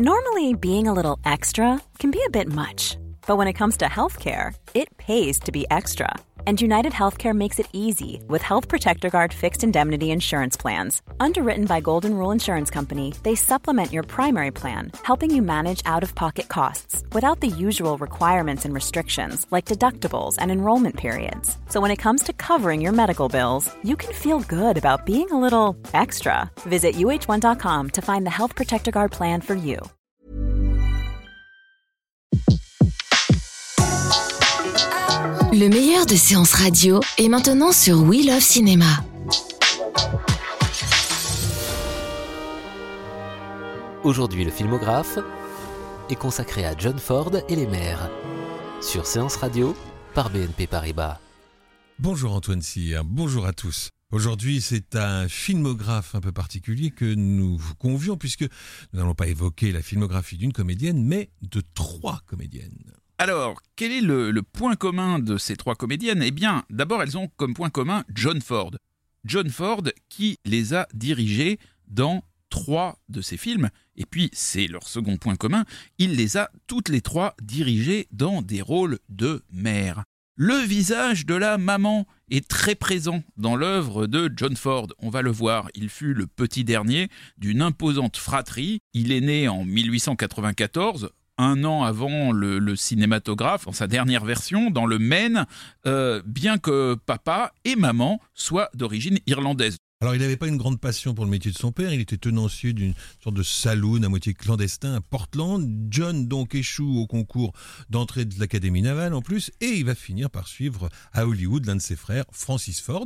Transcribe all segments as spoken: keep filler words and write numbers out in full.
Normally, being a little extra can be a bit much, but when it comes to healthcare, it pays to be extra. And United Healthcare makes it easy with Health Protector Guard fixed indemnity insurance plans. Underwritten by Golden Rule Insurance Company, they supplement your primary plan, helping you manage out-of-pocket costs without the usual requirements and restrictions like deductibles and enrollment periods. So when it comes to covering your medical bills, you can feel good about being a little extra. Visit U H one dot com to find the Health Protector Guard plan for you. Le meilleur de séances radio est maintenant sur We Love Cinéma. Aujourd'hui, le filmographe est consacré à John Ford et les mères, sur Séance Radio par B N P Paribas. Bonjour Antoine Cyr, bonjour à tous. Aujourd'hui, c'est un filmographe un peu particulier que nous vous convions, puisque nous n'allons pas évoquer la filmographie d'une comédienne, mais de trois comédiennes. Alors, quel est le, le point commun de ces trois comédiennes ? Eh bien, d'abord, elles ont comme point commun John Ford. John Ford qui les a dirigées dans trois de ses films. Et puis, c'est leur second point commun, il les a toutes les trois dirigées dans des rôles de mère. Le visage de la maman est très présent dans l'œuvre de John Ford. On va le voir, il fut le petit dernier d'une imposante fratrie. Il est né en dix-huit cent quatre-vingt-quatorze, un an avant le, le cinématographe, en sa dernière version, dans le Maine, euh, bien que papa et maman soient d'origine irlandaise. Alors, il n'avait pas une grande passion pour le métier de son père, il était tenancier d'une sorte de saloon à moitié clandestin à Portland. John donc échoue au concours d'entrée de l'Académie navale en plus, et il va finir par suivre à Hollywood l'un de ses frères, Francis Ford,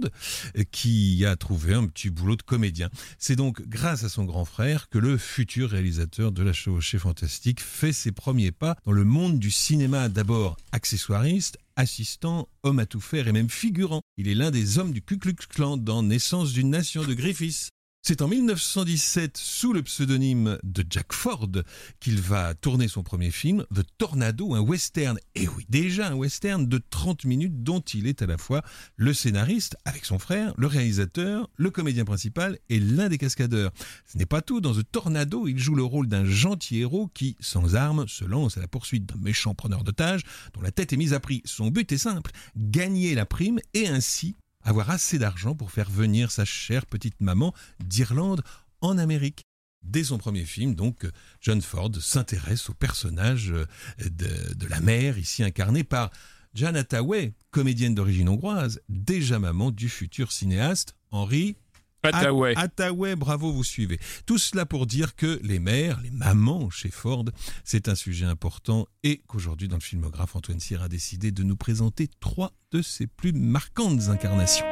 qui a trouvé un petit boulot de comédien. C'est donc grâce à son grand frère que le futur réalisateur de La Chevauchée Fantastique fait ses premiers pas dans le monde du cinéma, d'abord accessoiriste, assistant, homme à tout faire et même figurant. Il est l'un des hommes du Ku Klux Klan dans Naissance d'une nation de Griffiths. C'est en dix-neuf cent dix-sept, sous le pseudonyme de Jack Ford, qu'il va tourner son premier film, The Tornado, un western. Et oui, déjà un western de trente minutes dont il est à la fois le scénariste, avec son frère, le réalisateur, le comédien principal et l'un des cascadeurs. Ce n'est pas tout, dans The Tornado, il joue le rôle d'un gentil héros qui, sans armes, se lance à la poursuite d'un méchant preneur d'otages dont la tête est mise à prix. Son but est simple, gagner la prime et ainsi avoir assez d'argent pour faire venir sa chère petite maman d'Irlande en Amérique. Dès son premier film, donc, John Ford s'intéresse au personnage de, de la mère, ici incarnée par Jane Hathaway, comédienne d'origine hongroise, déjà maman du futur cinéaste Henry Hathaway. Hathaway, bravo, vous suivez. Tout cela pour dire que les mères, les mamans chez Ford, c'est un sujet important et qu'aujourd'hui, dans le filmographe, Antoine Cyr a décidé de nous présenter trois de ses plus marquantes incarnations.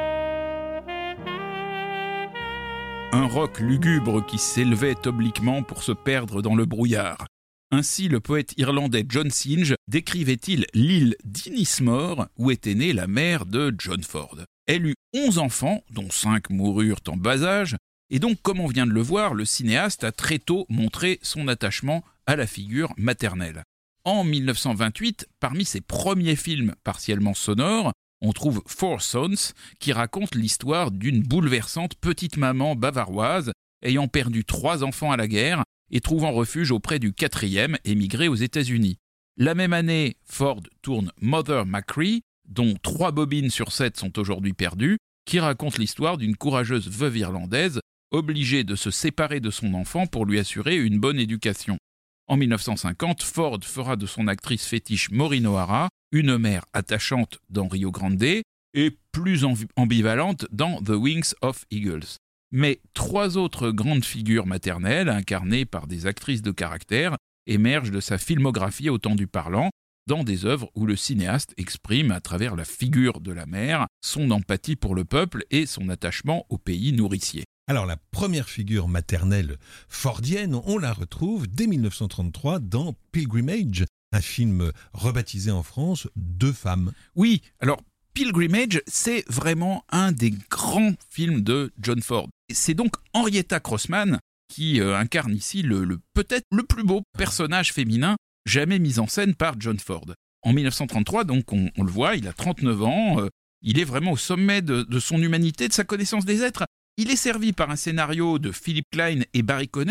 Un roc lugubre qui s'élevait obliquement pour se perdre dans le brouillard. Ainsi, le poète irlandais John Synge décrivait-il l'île d'Innismore où était née la mère de John Ford. Elle eut onze enfants, dont cinq moururent en bas âge, et donc, comme on vient de le voir, le cinéaste a très tôt montré son attachement à la figure maternelle. En dix-neuf cent vingt-huit, parmi ses premiers films partiellement sonores, on trouve Four Sons, qui raconte l'histoire d'une bouleversante petite maman bavaroise ayant perdu trois enfants à la guerre et trouvant refuge auprès du quatrième émigré aux États-Unis. La même année, Ford tourne Mother Machree, dont trois bobines sur sept sont aujourd'hui perdues, qui raconte l'histoire d'une courageuse veuve irlandaise obligée de se séparer de son enfant pour lui assurer une bonne éducation. En dix-neuf cent cinquante, Ford fera de son actrice fétiche Maureen O'Hara une mère attachante dans Rio Grande et plus ambivalente dans The Wings of Eagles. Mais trois autres grandes figures maternelles, incarnées par des actrices de caractère, émergent de sa filmographie au temps du parlant, dans des œuvres où le cinéaste exprime, à travers la figure de la mère, son empathie pour le peuple et son attachement au pays nourricier. Alors, la première figure maternelle fordienne, on la retrouve dès dix-neuf cent trente-trois dans Pilgrimage, un film rebaptisé en France Deux femmes. Oui, alors Pilgrimage, c'est vraiment un des grands films de John Ford. C'est donc Henrietta Crossman qui euh, incarne ici le, le, peut-être le plus beau personnage féminin jamais mis en scène par John Ford. En dix-neuf cent trente-trois, donc on, on le voit, il a trente-neuf ans, euh, il est vraiment au sommet de, de son humanité, de sa connaissance des êtres. Il est servi par un scénario de Philip Klein et Barry Connors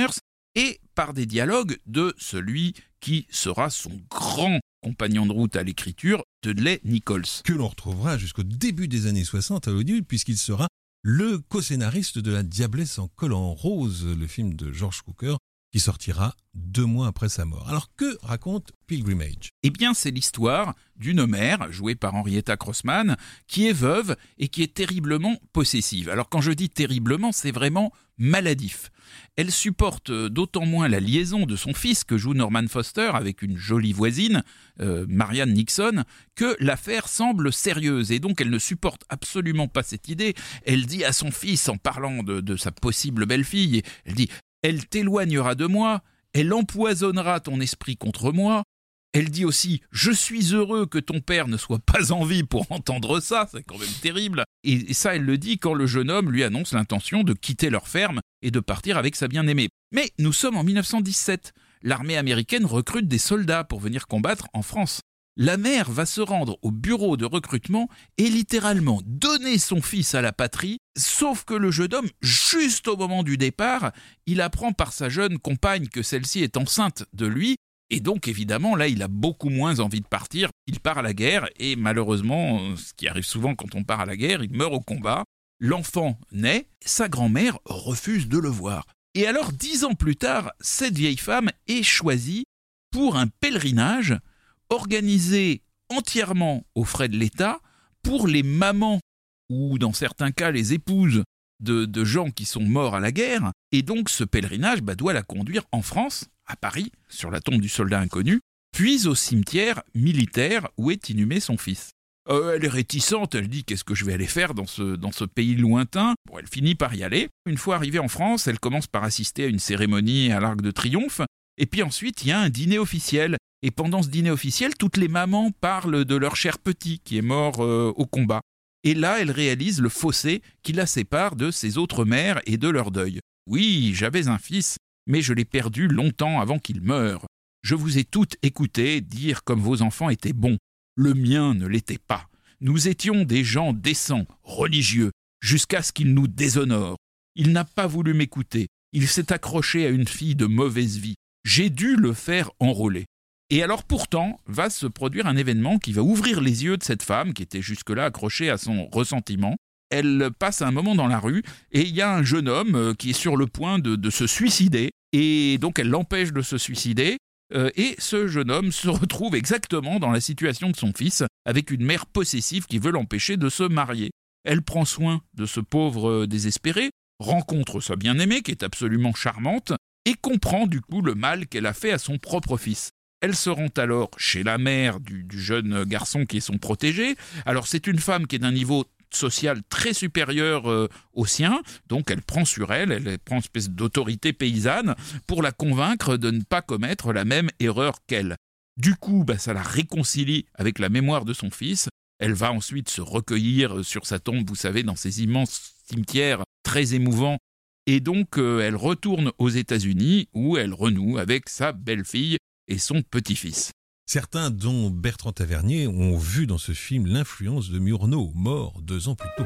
et par des dialogues de celui qui sera son grand compagnon de route à l'écriture, Dudley Nichols. Que l'on retrouvera jusqu'au début des années soixante à Hollywood, puisqu'il sera le co-scénariste de La Diablesse en col en rose, le film de George Cukor, qui sortira deux mois après sa mort. Alors que raconte Pilgrimage ? Eh bien, c'est l'histoire d'une mère, jouée par Henrietta Crossman, qui est veuve et qui est terriblement possessive. Alors quand je dis terriblement, c'est vraiment maladif. Elle supporte d'autant moins la liaison de son fils, que joue Norman Foster, avec une jolie voisine, euh, Marianne Nixon, que l'affaire semble sérieuse. Et donc elle ne supporte absolument pas cette idée. Elle dit à son fils, en parlant de, de sa possible belle-fille, elle dit... Elle t'éloignera de moi, elle empoisonnera ton esprit contre moi. Elle dit aussi « Je suis heureux que ton père ne soit pas en vie pour entendre ça, c'est quand même terrible. » Et ça, elle le dit quand le jeune homme lui annonce l'intention de quitter leur ferme et de partir avec sa bien-aimée. Mais nous sommes en dix-neuf cent dix-sept. L'armée américaine recrute des soldats pour venir combattre en France. La mère va se rendre au bureau de recrutement et littéralement donner son fils à la patrie, sauf que le jeune homme, juste au moment du départ, il apprend par sa jeune compagne que celle-ci est enceinte de lui, et donc évidemment là il a beaucoup moins envie de partir, il part à la guerre, et malheureusement, ce qui arrive souvent quand on part à la guerre, il meurt au combat, l'enfant naît, sa grand-mère refuse de le voir. Et alors dix ans plus tard, cette vieille femme est choisie pour un pèlerinage organisé entièrement aux frais de l'État pour les mamans ou dans certains cas les épouses de, de gens qui sont morts à la guerre. Et donc ce pèlerinage bah, doit la conduire en France, à Paris, sur la tombe du soldat inconnu, puis au cimetière militaire où est inhumé son fils. Euh, elle est réticente, elle dit « Qu'est-ce que je vais aller faire dans ce, dans ce pays lointain ?» Bon, elle finit par y aller. Une fois arrivée en France, elle commence par assister à une cérémonie à l'Arc de Triomphe. Et puis ensuite, il y a un dîner officiel. Et pendant ce dîner officiel, toutes les mamans parlent de leur cher petit qui est mort euh, au combat. Et là, elle réalise le fossé qui la sépare de ses autres mères et de leur deuil. « Oui, j'avais un fils, mais je l'ai perdu longtemps avant qu'il meure. Je vous ai toutes écoutées dire comme vos enfants étaient bons. Le mien ne l'était pas. Nous étions des gens décents, religieux, jusqu'à ce qu'il nous déshonore. Il n'a pas voulu m'écouter. Il s'est accroché à une fille de mauvaise vie. J'ai dû le faire enrôler. » Et alors pourtant, va se produire un événement qui va ouvrir les yeux de cette femme qui était jusque-là accrochée à son ressentiment. Elle passe un moment dans la rue et il y a un jeune homme qui est sur le point de, de se suicider. Et donc elle l'empêche de se suicider. Euh, et ce jeune homme se retrouve exactement dans la situation de son fils, avec une mère possessive qui veut l'empêcher de se marier. Elle prend soin de ce pauvre désespéré, rencontre sa bien-aimée qui est absolument charmante, et comprend du coup le mal qu'elle a fait à son propre fils. Elle se rend alors chez la mère du, du jeune garçon qui est son protégé. Alors c'est une femme qui est d'un niveau social très supérieur euh, au sien, donc elle prend sur elle, elle prend une espèce d'autorité paysanne pour la convaincre de ne pas commettre la même erreur qu'elle. Du coup, bah, ça la réconcilie avec la mémoire de son fils. Elle va ensuite se recueillir sur sa tombe, vous savez, dans ces immenses cimetières très émouvants. Et donc, euh, elle retourne aux États-Unis où elle renoue avec sa belle-fille et son petit-fils. Certains, dont Bertrand Tavernier, ont vu dans ce film l'influence de Murnau, mort deux ans plus tôt.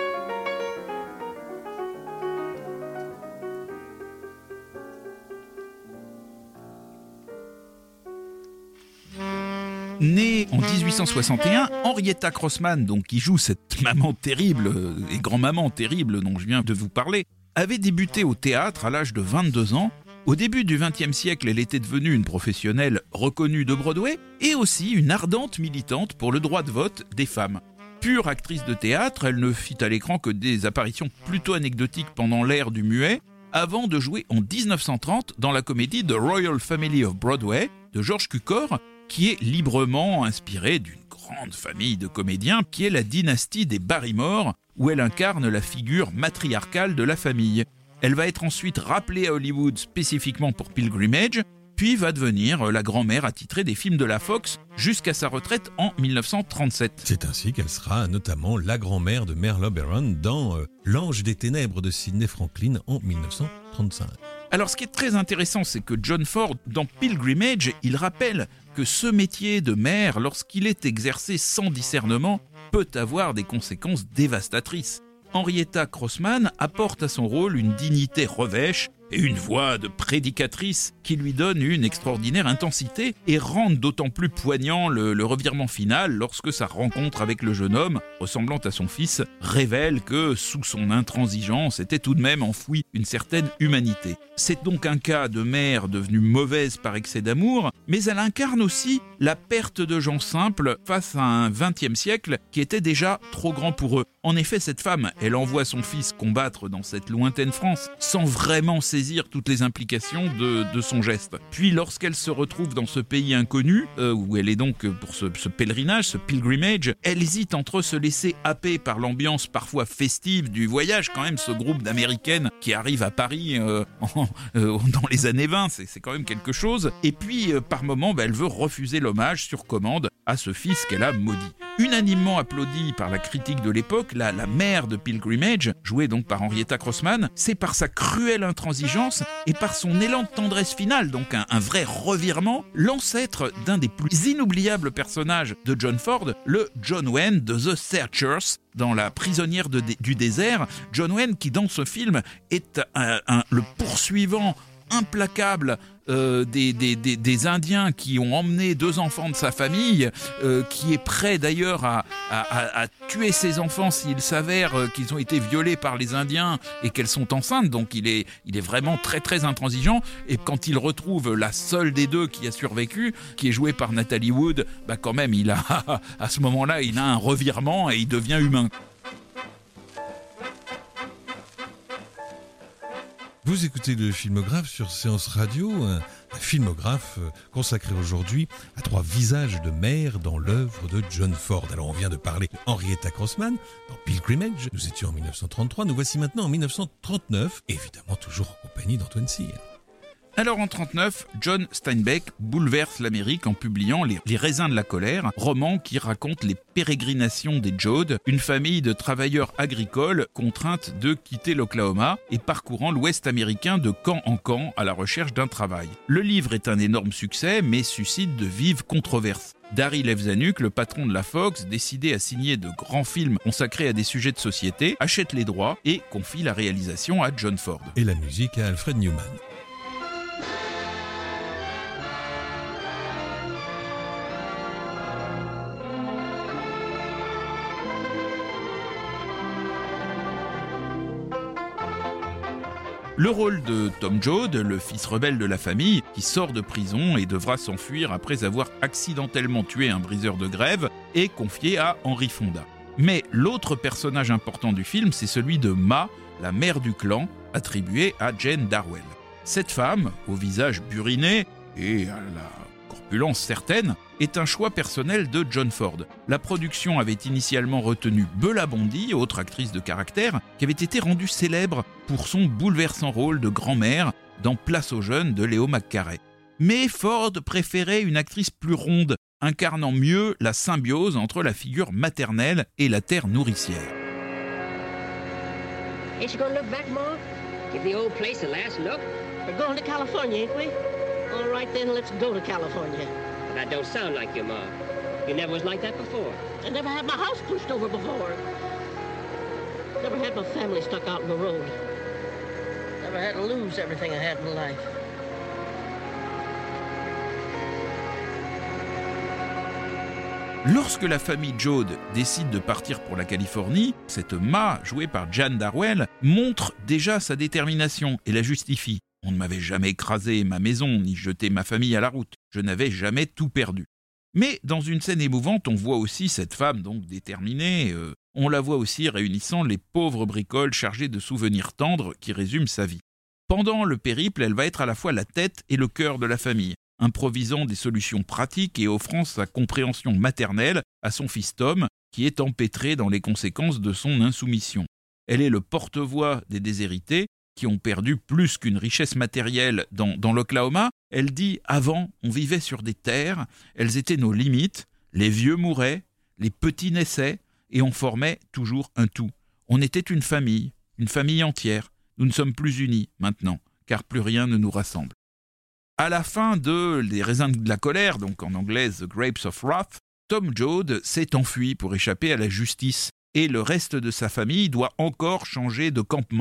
Née en dix-huit cent soixante et un, Henrietta Crossman, donc, qui joue cette maman terrible et grand-maman terrible dont je viens de vous parler, avait débuté au théâtre à l'âge de vingt-deux ans. Au début du vingtième siècle, elle était devenue une professionnelle reconnue de Broadway et aussi une ardente militante pour le droit de vote des femmes. Pure actrice de théâtre, elle ne fit à l'écran que des apparitions plutôt anecdotiques pendant l'ère du muet, avant de jouer en dix-neuf cent trente dans la comédie The Royal Family of Broadway de George Cukor, qui est librement inspirée d'une grande famille de comédiens qui est la dynastie des Barrymore, où elle incarne la figure matriarcale de la famille. Elle va être ensuite rappelée à Hollywood spécifiquement pour Pilgrimage, puis va devenir la grand-mère attitrée des films de la Fox jusqu'à sa retraite en dix-neuf cent trente-sept. C'est ainsi qu'elle sera notamment la grand-mère de Mère Oberon dans euh, L'Ange des Ténèbres de Sidney Franklin en dix-neuf cent trente-cinq. Alors ce qui est très intéressant, c'est que John Ford, dans Pilgrimage, il rappelle que ce métier de mère, lorsqu'il est exercé sans discernement, peut avoir des conséquences dévastatrices. Henrietta Crossman apporte à son rôle une dignité revêche et une voix de prédicatrice qui lui donne une extraordinaire intensité et rend d'autant plus poignant le, le revirement final lorsque sa rencontre avec le jeune homme, ressemblant à son fils, révèle que sous son intransigeance était tout de même enfouie une certaine humanité. C'est donc un cas de mère devenue mauvaise par excès d'amour, mais elle incarne aussi la perte de gens simples face à un vingtième siècle qui était déjà trop grand pour eux. En effet, cette femme, elle envoie son fils combattre dans cette lointaine France sans vraiment saisir toutes les implications de, de son geste. Puis lorsqu'elle se retrouve dans ce pays inconnu, euh, où elle est donc pour ce, ce pèlerinage, ce pilgrimage, elle hésite entre se laisser happer par l'ambiance parfois festive du voyage, quand même ce groupe d'Américaines qui arrivent à Paris euh, en, euh, dans les années vingt, c'est, c'est quand même quelque chose, et puis euh, par moments bah, elle veut refuser l'hommage sur commande à ce fils qu'elle a maudit. Unanimement applaudie par la critique de l'époque, la, la mère de Pilgrimage, jouée donc par Henrietta Crossman, c'est par sa cruelle intransigeance et par son élan de tendresse finale, donc un, un vrai revirement, l'ancêtre d'un des plus inoubliables personnages de John Ford, le John Wayne de The Searchers, dans La prisonnière de, du désert. John Wayne qui dans ce film est un, un, le poursuivant implacable euh, des, des, des, des Indiens qui ont emmené deux enfants de sa famille, euh, qui est prêt d'ailleurs à, à, à, à tuer ses enfants s'il s'avère euh, qu'ils ont été violés par les Indiens et qu'elles sont enceintes. Donc il est, il est vraiment très très intransigeant, et quand il retrouve la seule des deux qui a survécu, qui est jouée par Natalie Wood, bah quand même il a, à ce moment-là il a un revirement et il devient humain. Vous écoutez le Filmographe sur Séance Radio, un, un filmographe consacré aujourd'hui à trois visages de mère dans l'œuvre de John Ford. Alors on vient de parler d'Henrietta Crossman dans Pilgrimage, nous étions en dix-neuf cent trente-trois, nous voici maintenant en dix-neuf cent trente-neuf, évidemment toujours en compagnie d'Antoine Cyr. Alors en trente-neuf, John Steinbeck bouleverse l'Amérique en publiant Les, Les raisins de la colère, roman qui raconte les pérégrinations des Joad, une famille de travailleurs agricoles contraintes de quitter l'Oklahoma et parcourant l'Ouest américain de camp en camp à la recherche d'un travail. Le livre est un énorme succès, mais suscite de vives controverses. Dari Levzanuk, le patron de la Fox, décidé à signer de grands films consacrés à des sujets de société, achète les droits et confie la réalisation à John Ford. Et la musique à Alfred Newman. Le rôle de Tom Joad, le fils rebelle de la famille, qui sort de prison et devra s'enfuir après avoir accidentellement tué un briseur de grève, est confié à Henry Fonda. Mais l'autre personnage important du film, c'est celui de Ma, la mère du clan, attribuée à Jane Darwell. Cette femme, au visage buriné et à la corpulence certaine, est un choix personnel de John Ford. La production avait initialement retenu Bella Bondi, autre actrice de caractère, qui avait été rendue célèbre pour son bouleversant rôle de grand-mère dans Place aux jeunes de Léo McCarey. Mais Ford préférait une actrice plus ronde, incarnant mieux la symbiose entre la figure maternelle et la terre nourricière. Ain't you gonna look back, Ma? Give the old place a last look? We're going to California, ain't we? All right then, let's go to California. That don't sound like your mom. You never was like that before. I never had my house pushed over before. Never had my family stuck out in the road. Never had to lose everything I had in life. Lorsque la famille Joad décide de partir pour la Californie, cette Ma, jouée par Jane Darwell, montre déjà sa détermination et la justifie. On ne m'avait jamais écrasé ma maison, ni jeté ma famille à la route. Je n'avais jamais tout perdu. Mais dans une scène émouvante, on voit aussi cette femme donc déterminée. Euh, on la voit aussi réunissant les pauvres bricoles chargées de souvenirs tendres qui résument sa vie. Pendant le périple, elle va être à la fois la tête et le cœur de la famille, improvisant des solutions pratiques et offrant sa compréhension maternelle à son fils Tom, qui est empêtré dans les conséquences de son insoumission. Elle est le porte-voix des déshérités, qui ont perdu plus qu'une richesse matérielle dans, dans l'Oklahoma. Elle dit « Avant, on vivait sur des terres, elles étaient nos limites, les vieux mouraient, les petits naissaient, et on formait toujours un tout. On était une famille, une famille entière. Nous ne sommes plus unis maintenant, car plus rien ne nous rassemble. » À la fin de Les raisins de la colère, donc en anglais The Grapes of Wrath, Tom Joad s'est enfui pour échapper à la justice, et le reste de sa famille doit encore changer de campement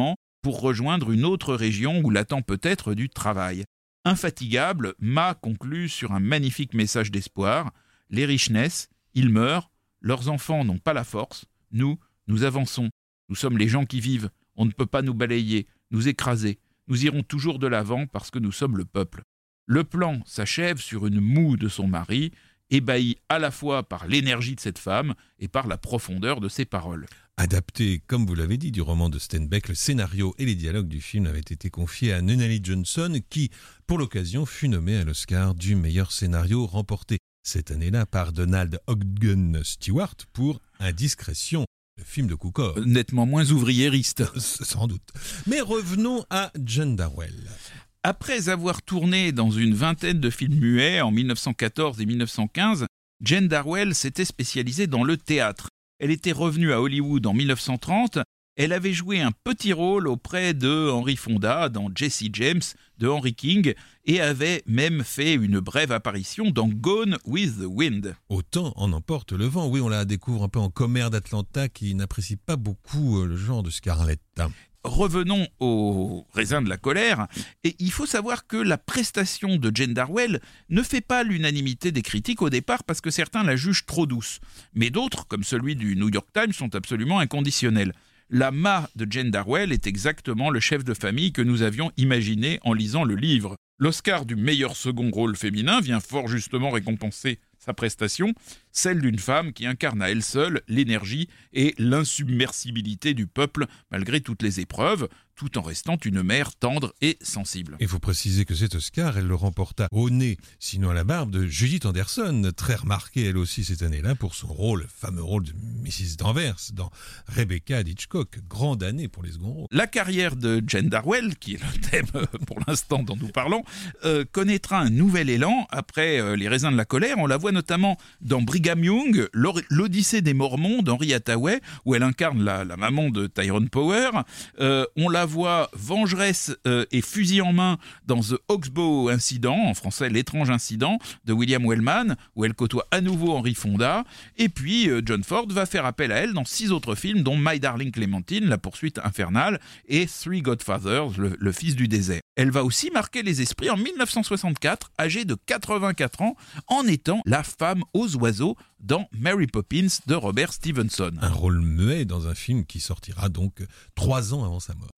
pour rejoindre une autre région où l'attend peut-être du travail. Infatigable, Ma conclut sur un magnifique message d'espoir. Les riches naissent, ils meurent, leurs enfants n'ont pas la force. Nous, nous avançons. Nous sommes les gens qui vivent. On ne peut pas nous balayer, nous écraser. Nous irons toujours de l'avant parce que nous sommes le peuple. Le plan s'achève sur une moue de son mari, ébahi à la fois par l'énergie de cette femme et par la profondeur de ses paroles. Adapté, comme vous l'avez dit, du roman de Steinbeck, le scénario et les dialogues du film avaient été confiés à Nunnally Johnson, qui, pour l'occasion, fut nommé à l'Oscar du meilleur scénario, remporté cette année-là par Donald Ogden Stewart pour Indiscrétion, le film de Cukor. Nettement moins ouvriériste. Sans doute. Mais revenons à Jane Darwell. Après avoir tourné dans une vingtaine de films muets en mille neuf cent quatorze et mille neuf cent quinze, Jane Darwell s'était spécialisée dans le théâtre. Elle était revenue à Hollywood en mille neuf cent trente. Elle avait joué un petit rôle auprès de Henry Fonda dans Jesse James de Henry King et avait même fait une brève apparition dans Gone with the Wind. Autant en emporte le vent. Oui, on la découvre un peu en commère d'Atlanta qui n'apprécie pas beaucoup le genre de Scarlett. Revenons au raisin de la colère, et il faut savoir que la prestation de Jane Darwell ne fait pas l'unanimité des critiques au départ parce que certains la jugent trop douce, mais d'autres, comme celui du New York Times, sont absolument inconditionnels. La Ma de Jane Darwell est exactement le chef de famille que nous avions imaginé en lisant le livre. L'Oscar du meilleur second rôle féminin vient fort justement récompenser sa prestation, celle d'une femme qui incarne à elle seule l'énergie et l'insubmersibilité du peuple malgré toutes les épreuves, tout en restant une mère tendre et sensible. Il faut préciser que cet Oscar, elle le remporta au nez, sinon à la barbe, de Judith Anderson, très remarquée elle aussi cette année-là pour son rôle, le fameux rôle de missus Danvers dans Rebecca d'Hitchcock. Grande année pour les seconds rôles. La carrière de Jane Darwell, qui est le thème pour l'instant dont nous parlons, euh, connaîtra un nouvel élan après euh, Les raisins de la colère. On la voit notamment dans Brigham Young, l'Odyssée des Mormons d'Henry Hathaway, où elle incarne la, la maman de Tyrone Power. Euh, on la voix vengeresse euh, et fusil en main dans The Oxbow Incident, en français L'étrange incident, de William Wellman, où elle côtoie à nouveau Henry Fonda. Et puis euh, John Ford va faire appel à elle dans six autres films, dont My Darling Clementine, La poursuite infernale, et Three Godfathers, le, le fils du désert. Elle va aussi marquer les esprits en mille neuf cent soixante-quatre, âgée de quatre-vingt-quatre ans, en étant la femme aux oiseaux dans Mary Poppins de Robert Stevenson. Un rôle muet dans un film qui sortira donc trois ans avant sa mort.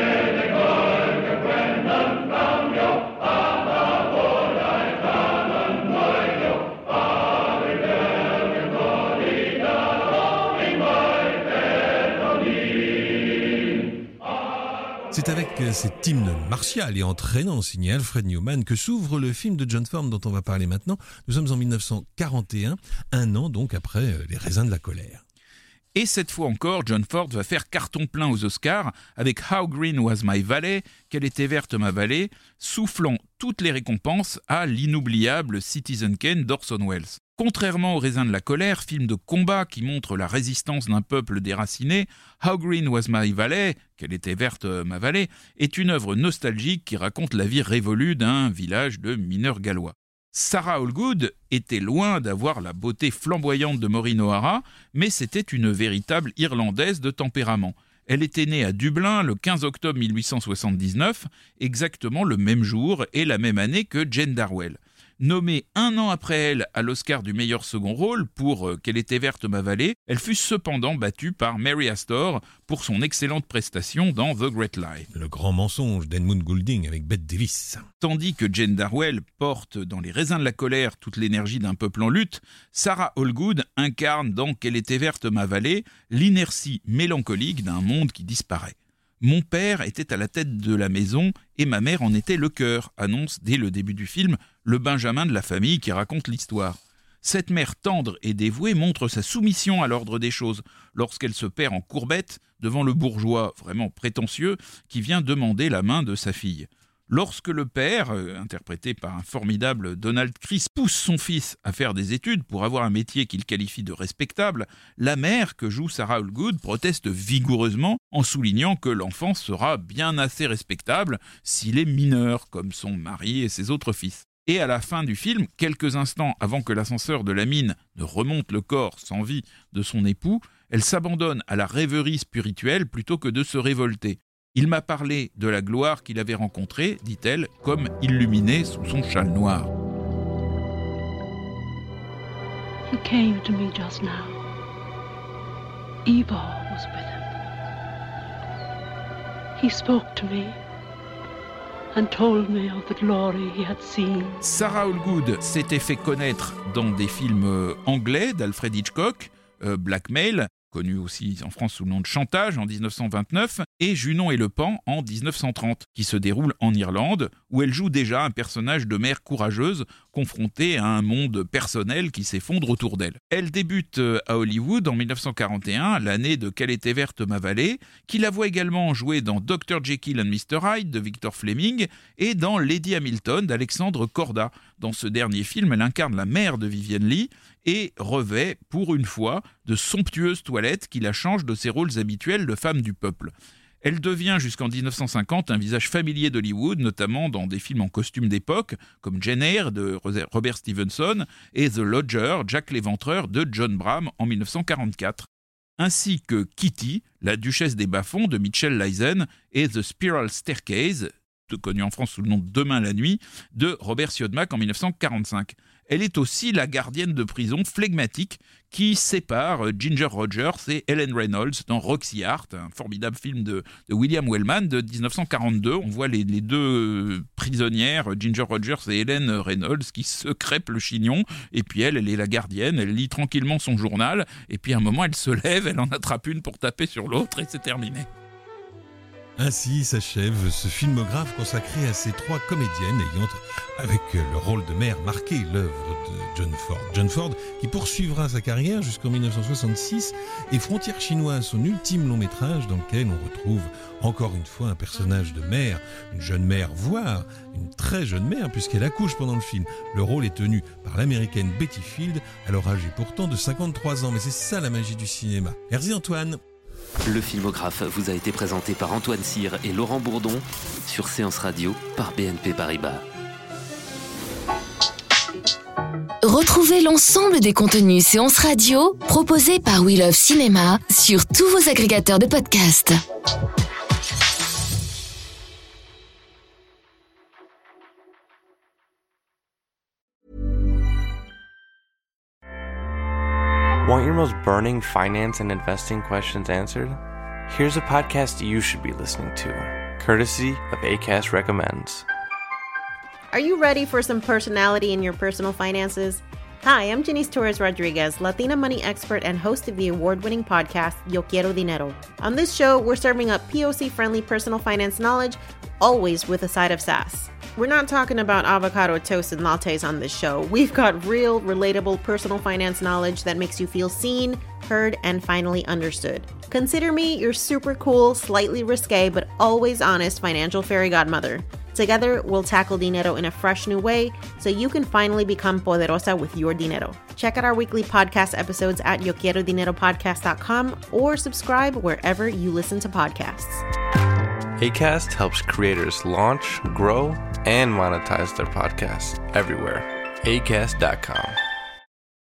C'est avec cet hymne martial et entraînant signé Alfred Newman que s'ouvre le film de John Ford dont on va parler maintenant. Nous sommes en mille neuf cent quarante et un, un an donc après Les raisins de la colère. Et cette fois encore, John Ford va faire carton plein aux Oscars avec How Green Was My Valley, Quelle était verte ma vallée, soufflant toutes les récompenses à l'inoubliable Citizen Kane d'Orson Welles. Contrairement aux raisins de la colère, film de combat qui montre la résistance d'un peuple déraciné, How Green Was My Valley, Quelle était verte ma vallée, est une œuvre nostalgique qui raconte la vie révolue d'un village de mineurs gallois. Sarah Allgood était loin d'avoir la beauté flamboyante de Maureen O'Hara, mais c'était une véritable Irlandaise de tempérament. Elle était née à Dublin le quinze octobre mille huit cent soixante-dix-neuf, exactement le même jour et la même année que Jane Darwell. Nommée un an après elle à l'Oscar du meilleur second rôle pour euh, Quelle était verte ma vallée, elle fut cependant battue par Mary Astor pour son excellente prestation dans The Great Lie. Le grand mensonge d'Edmund Goulding avec Bette Davis. Tandis que Jane Darwell porte dans Les raisins de la colère toute l'énergie d'un peuple en lutte, Sarah Allgood incarne dans Quelle était verte ma vallée l'inertie mélancolique d'un monde qui disparaît. Mon père était à la tête de la maison et ma mère en était le cœur, annonce dès le début du film le Benjamin de la famille qui raconte l'histoire. Cette mère tendre et dévouée montre sa soumission à l'ordre des choses lorsqu'elle se perd en courbette devant le bourgeois vraiment prétentieux qui vient demander la main de sa fille. Lorsque le père, euh, interprété par un formidable Donald Chris, pousse son fils à faire des études pour avoir un métier qu'il qualifie de respectable, la mère, que joue Sarah Allgood, proteste vigoureusement en soulignant que l'enfant sera bien assez respectable s'il est mineur, comme son mari et ses autres fils. Et à la fin du film, quelques instants avant que l'ascenseur de la mine ne remonte le corps sans vie de son époux, elle s'abandonne à la rêverie spirituelle plutôt que de se révolter. Il m'a parlé de la gloire qu'il avait rencontrée, dit-elle, comme illuminée sous son châle noir. He came to me just now. Eva was with him. He spoke to me and told me of the glory he had seen. Sarah Allgood s'était fait connaître dans des films anglais d'Alfred Hitchcock, euh, Blackmail, connu aussi en France sous le nom de Chantage en dix-neuf cent vingt-neuf, et Junon et le Pan en dix-neuf cent trente, qui se déroule en Irlande, où elle joue déjà un personnage de mère courageuse, confrontée à un monde personnel qui s'effondre autour d'elle. Elle débute à Hollywood en dix-neuf cent quarante et un, l'année de Qu'elle était verte ma vallée, qui la voit également jouer dans docteur Jekyll and mister Hyde de Victor Fleming et dans Lady Hamilton d'Alexandre Korda. Dans ce dernier film, elle incarne la mère de Vivien Leigh et revêt, pour une fois, de somptueuses toilettes qui la changent de ses rôles habituels de femme du peuple. Elle devient jusqu'en dix-neuf cent cinquante un visage familier d'Hollywood, notamment dans des films en costume d'époque, comme Jane Eyre de Robert Stevenson et The Lodger, Jack l'Éventreur de John Bram en dix-neuf cent quarante-quatre. Ainsi que Kitty, la duchesse des bas-fonds de Mitchell Leisen et The Spiral Staircase, connu en France sous le nom de Demain la nuit, de Robert Siodmak en dix-neuf cent quarante-cinq. Elle est aussi la gardienne de prison flegmatique qui sépare Ginger Rogers et Helen Reynolds dans Roxy Hart, un formidable film de, de William Wellman de dix-neuf cent quarante-deux. On voit les, les deux prisonnières, Ginger Rogers et Helen Reynolds, qui se crêpent le chignon, et puis elle, elle est la gardienne, elle lit tranquillement son journal, et puis à un moment elle se lève, elle en attrape une pour taper sur l'autre, et c'est terminé. Ainsi s'achève ce filmographe consacré à ces trois comédiennes ayant, avec le rôle de mère, marqué l'œuvre de John Ford. John Ford qui poursuivra sa carrière jusqu'en dix-neuf cent soixante-six et Frontière chinoise, son ultime long métrage dans lequel on retrouve encore une fois un personnage de mère, une jeune mère, voire une très jeune mère puisqu'elle accouche pendant le film. Le rôle est tenu par l'américaine Betty Field, alors âgée pourtant de cinquante-trois ans, mais c'est ça la magie du cinéma. Merci Antoine. Le filmographe vous a été présenté par Antoine Cyr et Laurent Bourdon sur Séance Radio par B N P Paribas. Retrouvez l'ensemble des contenus Séance Radio proposés par We Love Cinéma sur tous vos agrégateurs de podcasts. Want your most burning finance and investing questions answered? Here's a podcast you should be listening to, courtesy of Acast Recommends. Are you ready for some personality in your personal finances? Hi, I'm Janice Torres Rodriguez, Latina money expert and host of the award-winning podcast, Yo Quiero Dinero. On this show, we're serving up P O C-friendly personal finance knowledge, always with a side of sass. We're not talking about avocado toast and lattes on this show. We've got real, relatable personal finance knowledge that makes you feel seen, heard, and finally understood. Consider me your super cool, slightly risque, but always honest financial fairy godmother. Together, we'll tackle dinero in a fresh new way so you can finally become poderosa with your dinero. Check out our weekly podcast episodes at yo quiero dinero podcast dot com or subscribe wherever you listen to podcasts. Acast helps creators launch, grow, and monetize their podcasts everywhere. acast dot com.